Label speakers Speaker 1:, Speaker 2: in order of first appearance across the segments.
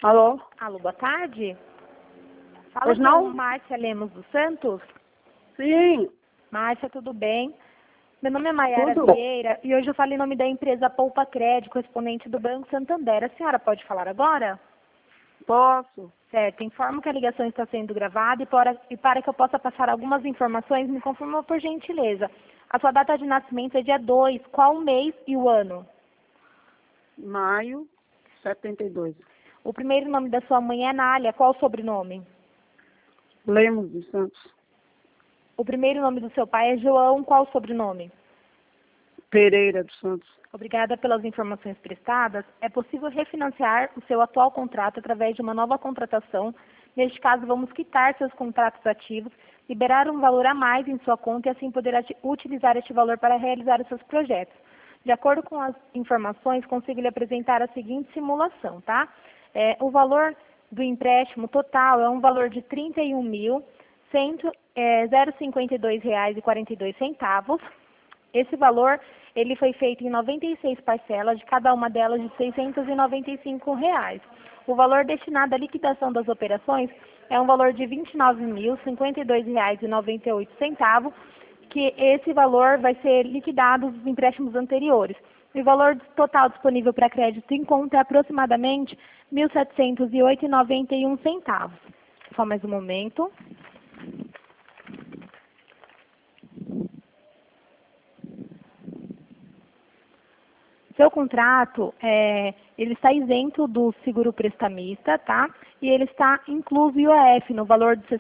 Speaker 1: Alô?
Speaker 2: Alô, boa tarde. Fala
Speaker 1: Pois não?
Speaker 2: com Márcia Lemos dos Santos.
Speaker 1: Sim,
Speaker 2: Márcia, tudo bem? Meu nome é Maiara
Speaker 1: tudo.
Speaker 2: Vieira e hoje eu falo em nome da empresa Poupa Crédito, correspondente do Banco Santander. A senhora pode falar agora?
Speaker 1: Posso?
Speaker 2: Certo, informo que a ligação está sendo gravada e para que eu possa passar algumas informações, me confirma por gentileza. A sua data de nascimento é dia 2, qual o mês e o ano?
Speaker 1: Maio, 72.
Speaker 2: O primeiro nome da sua mãe é Nália, qual o sobrenome?
Speaker 1: Lemos dos Santos.
Speaker 2: O primeiro nome do seu pai é João, qual o sobrenome?
Speaker 1: Pereira dos Santos.
Speaker 2: Obrigada pelas informações prestadas. É possível refinanciar o seu atual contrato através de uma nova contratação. Neste caso, vamos quitar seus contratos ativos, liberar um valor a mais em sua conta e assim poder utilizar este valor para realizar os seus projetos. De acordo com as informações, consigo lhe apresentar a seguinte simulação, tá? O valor do empréstimo total é um valor de R$ 31.052,42 reais. Esse valor, ele foi feito em 96 parcelas, de cada uma delas de R$ 695 reais. O valor destinado à liquidação das operações é um valor de R$ 29.052,98, que esse valor vai ser liquidado dos empréstimos anteriores. E o valor total disponível para crédito em conta é aproximadamente R$ 1.708,91. Só mais um momento. Seu contrato, ele está isento do seguro prestamista, tá? E ele está incluso IOF no valor de R$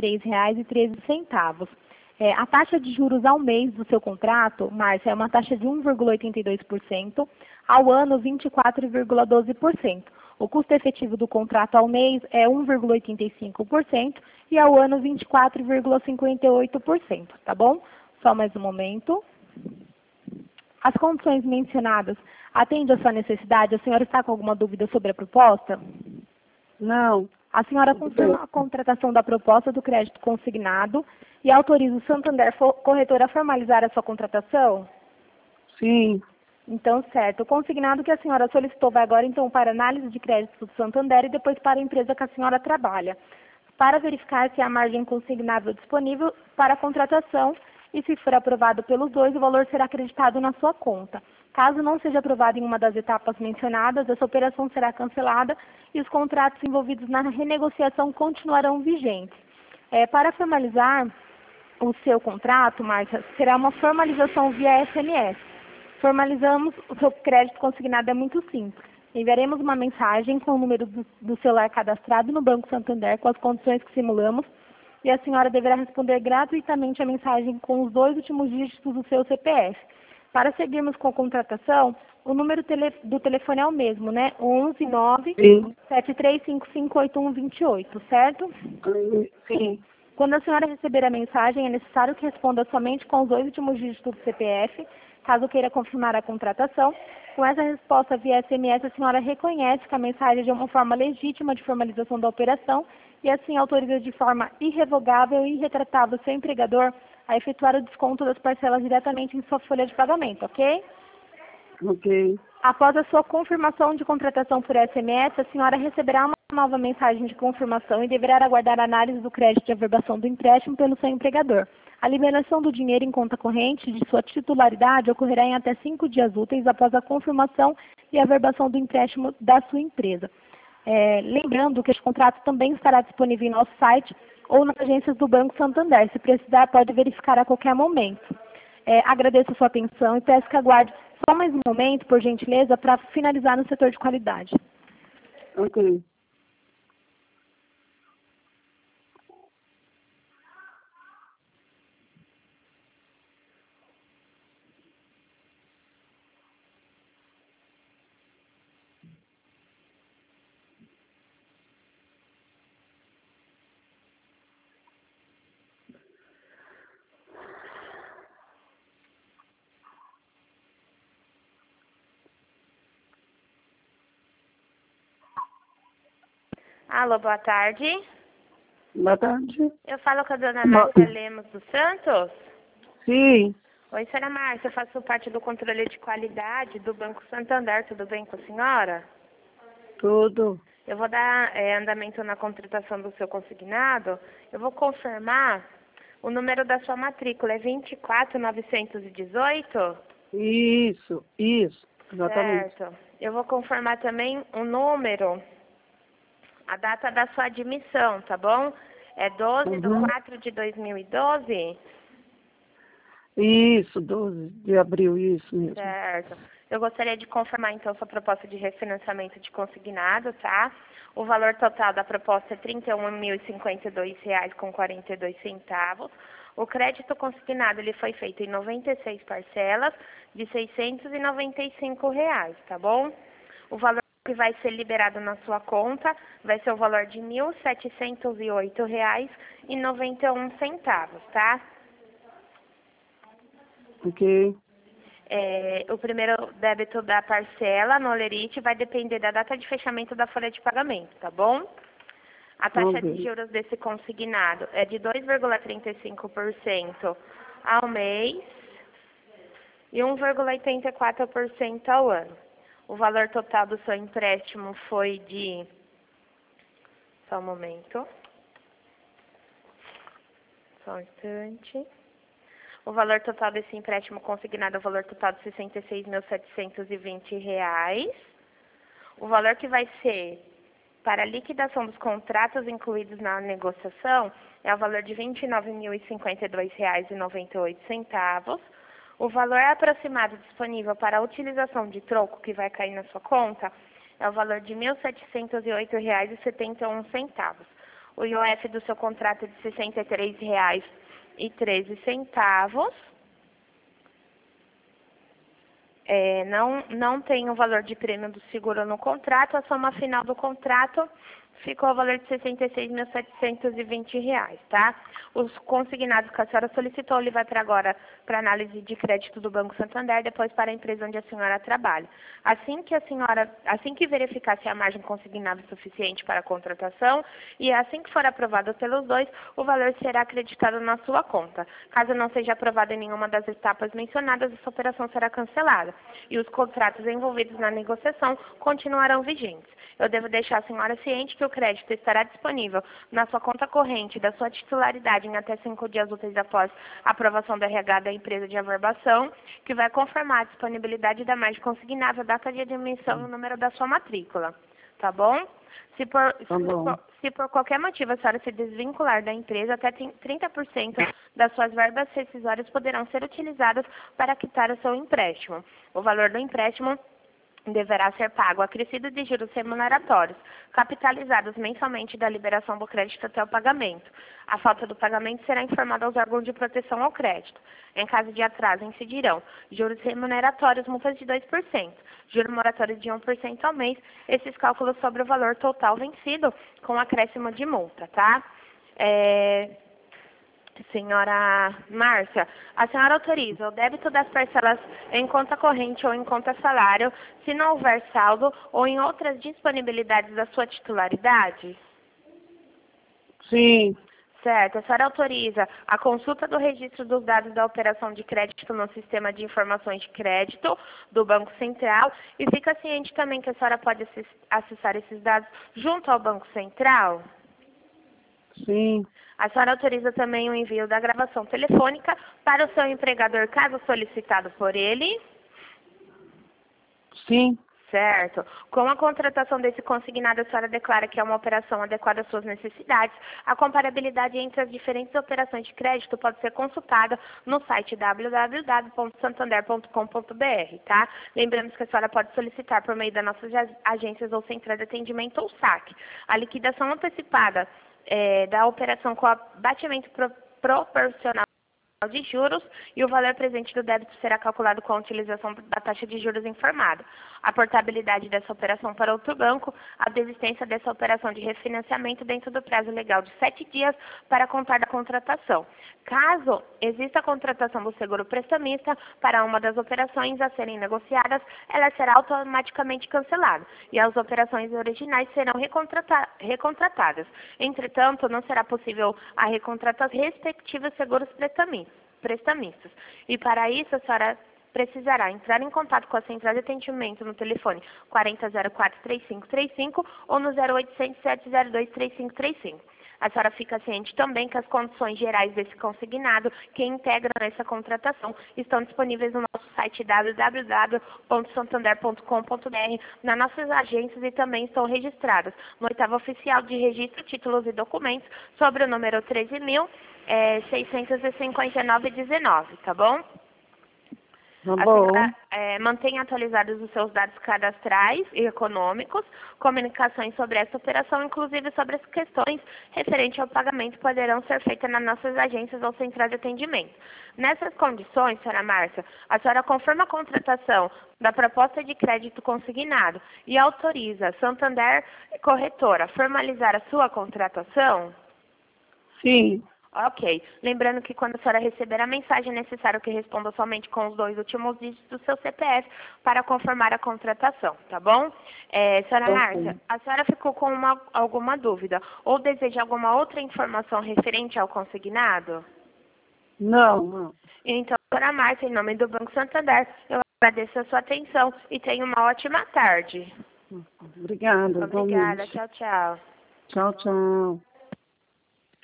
Speaker 2: 63,13. A taxa de juros ao mês do seu contrato, Márcia, é uma taxa de 1,82%, ao ano 24,12%. O custo efetivo do contrato ao mês é 1,85% e ao ano 24,58%, tá bom? Só mais um momento. As condições mencionadas atendem à sua necessidade? A senhora está com alguma dúvida sobre a proposta?
Speaker 1: Não.
Speaker 2: A senhora confirma a contratação da proposta do crédito consignado e autoriza o Santander Corretor a formalizar a sua contratação?
Speaker 1: Sim.
Speaker 2: Então, certo. O consignado que a senhora solicitou vai agora, então, para análise de crédito do Santander e depois para a empresa que a senhora trabalha, para verificar se há margem consignável disponível para a contratação. E se for aprovado pelos dois, o valor será acreditado na sua conta. Caso não seja aprovado em uma das etapas mencionadas, essa operação será cancelada e os contratos envolvidos na renegociação continuarão vigentes. Para formalizar o seu contrato, Márcia, será uma formalização via SMS. Formalizamos o seu crédito consignado, é muito simples. Enviaremos uma mensagem com o número do celular cadastrado no Banco Santander com as condições que simulamos, e a senhora deverá responder gratuitamente a mensagem com os 2 últimos dígitos do seu CPF. Para seguirmos com a contratação, o número do telefone é o mesmo, né? 11 9 7355 8128, certo?
Speaker 1: Sim.
Speaker 2: Quando a senhora receber a mensagem, é necessário que responda somente com os 2 últimos dígitos do CPF, caso queira confirmar a contratação. Com essa resposta via SMS, a senhora reconhece que a mensagem é de uma forma legítima de formalização da operação e assim autoriza de forma irrevogável e irretratável seu empregador a efetuar o desconto das parcelas diretamente em sua folha de pagamento, ok?
Speaker 1: Ok.
Speaker 2: Após a sua confirmação de contratação por SMS, a senhora receberá uma nova mensagem de confirmação e deverá aguardar a análise do crédito de averbação do empréstimo pelo seu empregador. A liberação do dinheiro em conta corrente de sua titularidade ocorrerá em até 5 dias úteis após a confirmação e averbação do empréstimo da sua empresa. Lembrando que este contrato também estará disponível em nosso site ou nas agências do Banco Santander. Se precisar, pode verificar a qualquer momento. Agradeço a sua atenção e peço que aguarde só mais um momento, por gentileza, para finalizar no setor de qualidade.
Speaker 1: Ok.
Speaker 2: Alô, boa tarde.
Speaker 1: Boa tarde.
Speaker 2: Eu falo com a dona Márcia Lemos dos Santos.
Speaker 1: Sim.
Speaker 2: Oi, senhora Márcia, eu faço parte do controle de qualidade do Banco Santander. Tudo bem com a senhora?
Speaker 1: Tudo.
Speaker 2: Eu vou dar andamento na contratação do seu consignado. Eu vou confirmar o número da sua matrícula. É 24918?
Speaker 1: Isso, exatamente.
Speaker 2: Certo. Eu vou confirmar também o número, a data da sua admissão, tá bom? É 12/4/2012?
Speaker 1: Isso, 12 de abril, isso mesmo.
Speaker 2: Certo. Eu gostaria de confirmar, então, sua proposta de refinanciamento de consignado, tá? O valor total da proposta é R$ 31.052,42. O crédito consignado ele foi feito em 96 parcelas de R$ 695, tá bom? O valor que vai ser liberado na sua conta vai ser o valor de R$ 1.708,91, tá?
Speaker 1: Ok,
Speaker 2: O primeiro débito da parcela no Olerite vai depender da data de fechamento da folha de pagamento, tá bom? A taxa de
Speaker 1: ok.
Speaker 2: juros desse consignado é de 2,35% ao mês e 1,84% ao ano. O valor total do seu empréstimo foi de... Só um momento. Só um instante. O valor total desse empréstimo consignado é o valor total de R$ 66.720. O valor que vai ser para a liquidação dos contratos incluídos na negociação é o valor de R$ 29.052,98. O valor aproximado disponível para a utilização de troco que vai cair na sua conta é o valor de R$ 1.708,71. O IOF do seu contrato é de R$ 63,13. Não tem o valor de prêmio do seguro no contrato, a soma final do contrato ficou o valor de R$ 66.720, tá? Os consignados que a senhora solicitou, ele vai para agora para análise de crédito do Banco Santander, depois para a empresa onde a senhora trabalha. Assim que verificar se a margem consignada é suficiente para a contratação e assim que for aprovado pelos dois, o valor será acreditado na sua conta. Caso não seja aprovado em nenhuma das etapas mencionadas, essa operação será cancelada e os contratos envolvidos na negociação continuarão vigentes. Eu devo deixar a senhora ciente que o crédito estará disponível na sua conta corrente da sua titularidade em até 5 dias úteis após a aprovação do RH da empresa de averbação, que vai confirmar a disponibilidade da margem consignada, a data de admissão e o número da sua matrícula. Tá bom? Se por qualquer motivo a senhora se desvincular da empresa, até 30% das suas verbas rescisórias poderão ser utilizadas para quitar o seu empréstimo. O valor do empréstimo deverá ser pago acrescido de juros remuneratórios, capitalizados mensalmente da liberação do crédito até o pagamento. A falta do pagamento será informada aos órgãos de proteção ao crédito. Em caso de atraso, incidirão juros remuneratórios, multas de 2%, juros moratórios de 1% ao mês, esses cálculos sobre o valor total vencido, com acréscimo de multa, tá? Senhora Márcia, a senhora autoriza o débito das parcelas em conta corrente ou em conta salário, se não houver saldo ou em outras disponibilidades da sua titularidade?
Speaker 1: Sim,
Speaker 2: Certo. A senhora autoriza a consulta do registro dos dados da operação de crédito no sistema de informações de crédito do Banco Central e fica ciente também que a senhora pode acessar esses dados junto ao Banco Central?
Speaker 1: sim,
Speaker 2: A senhora autoriza também o envio da gravação telefônica para o seu empregador, caso solicitado por ele?
Speaker 1: sim.
Speaker 2: Certo. Com a contratação desse consignado, a senhora declara que é uma operação adequada às suas necessidades. A comparabilidade entre as diferentes operações de crédito pode ser consultada no site www.santander.com.br, tá? Lembramos que a senhora pode solicitar por meio das nossas agências ou centrais de atendimento ou saque. A liquidação antecipada da operação com abatimento proporcional de juros e o valor presente do débito será calculado com a utilização da taxa de juros informada. A portabilidade dessa operação para outro banco, a desistência dessa operação de refinanciamento dentro do prazo legal de 7 dias para contar da contratação. Caso exista a contratação do seguro prestamista para uma das operações a serem negociadas, ela será automaticamente cancelada e as operações originais serão recontratadas. Entretanto, não será possível a recontratação dos respectivos seguros prestamistas. E para isso, a senhora precisará entrar em contato com a central de atendimento no telefone 4004-3535 ou no 0800 702 3535. A senhora fica ciente também que as condições gerais desse consignado que integram essa contratação estão disponíveis no nosso site www.santander.com.br, nas nossas agências e também estão registradas no oitavo oficial de registro, títulos e documentos sobre o número 13.659,19, tá bom?
Speaker 1: Tá
Speaker 2: A
Speaker 1: bom.
Speaker 2: senhora mantenha atualizados os seus dados cadastrais e econômicos, comunicações sobre essa operação, inclusive sobre as questões referentes ao pagamento, poderão ser feitas nas nossas agências ou centrais de atendimento. Nessas condições, senhora Márcia, a senhora confirma a contratação da proposta de crédito consignado e autoriza a Santander Corretora a formalizar a sua contratação?
Speaker 1: Sim.
Speaker 2: Ok. Lembrando que quando a senhora receber a mensagem, é necessário que responda somente com os 2 últimos dígitos do seu CPF para confirmar a contratação, tá bom? Senhora
Speaker 1: Tá
Speaker 2: Márcia,
Speaker 1: bom.
Speaker 2: a senhora ficou com alguma dúvida ou deseja alguma outra informação referente ao consignado?
Speaker 1: Não.
Speaker 2: Então, senhora Márcia, em nome do Banco Santander, eu agradeço a sua atenção e tenha uma ótima tarde.
Speaker 1: Obrigada,
Speaker 2: Obrigada.
Speaker 1: igualmente.
Speaker 2: Tchau, tchau.
Speaker 1: Tchau, tchau.